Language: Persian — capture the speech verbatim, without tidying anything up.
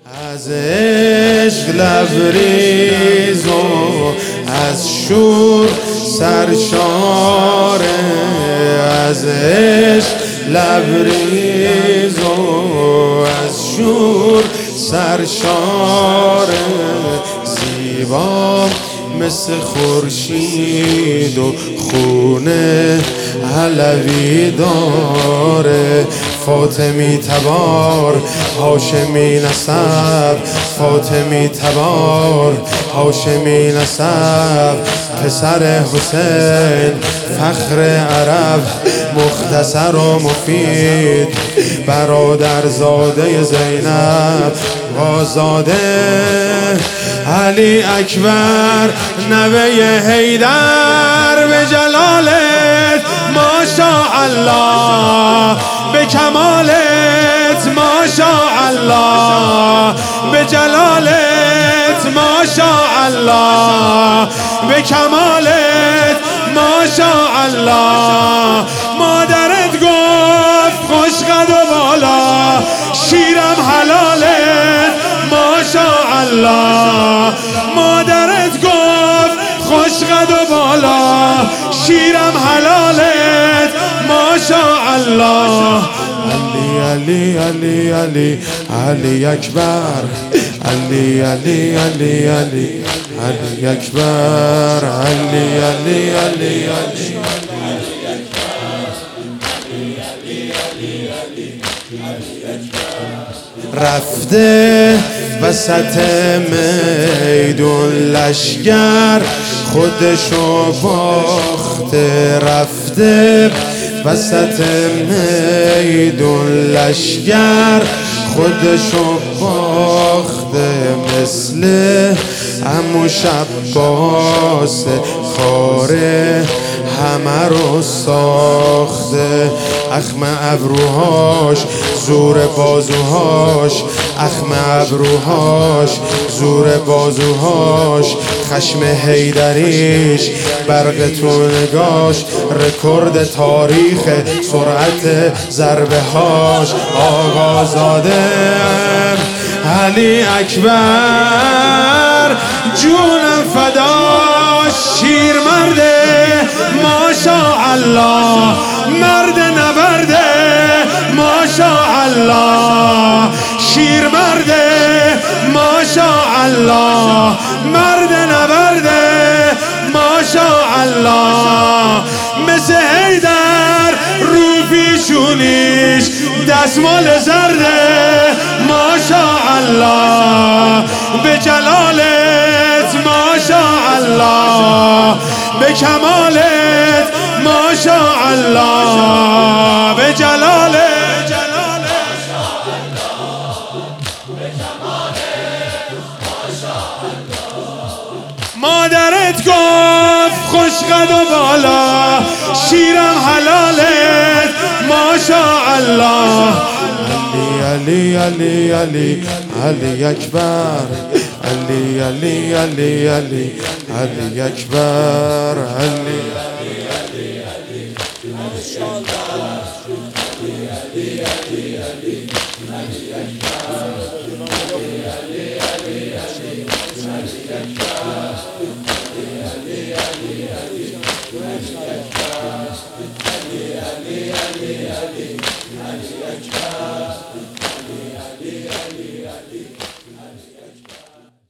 از عشق لبریز و از شور سرشاره، از عشق لبریز و از شور سرشاره، زیبا مثل خورشید و خونه علوی داره، فاطمی تبار هاشمی نسب، فاطمی تبار هاشمی نسب، پسر حسین فخر عرب، مختصر و مفید، برادرزاده زینب آزاده، علی اکبر نوه حیدر، به جلالت ماشاءالله، به کمالت ماشاءالله، به جلالت ماشاءالله، به کمالت ماشاءالله. مادرت گفت خوش قد و بالا، شیرم حلالت ماشاءالله، مادرت گفت خوش قد و بالا، شیرم حلالت ماشاءالله. علی علی علی علی علی اکبر، علی علی علی علی علی اکبر، علی علی علی علی رفته وسط میدون لشگر، خودشو باخته، رفته وسط میدون لشگر، خودشو باخته، مثل عمو شباس خاره همه رو ساخته، اخم ابروهاش زور بازوهاش، اخم ابروهاش زور بازوهاش، خشم حیدریش برق تو نگاش، رکورد تاریخ سرعت ضربه هاش. آقازاده علی اکبر جونم فداش، شیر مرده ماشاءالله، مرد نبرده ماشاءالله، شیر مرده ماشاءالله، مرد نبرده ماشاءالله. مثل حیدر رو پیشونیش دستمال زرده ماشاءالله، به جلالت ماشاءالله، به کمالت ماشاءالله، به جلالت مادرت گفت خوش قد و بالا، شیرم حلالت ماشاءالله. علی علی علی علی اکبر، علی علی علی علی علی اکبر، علی علی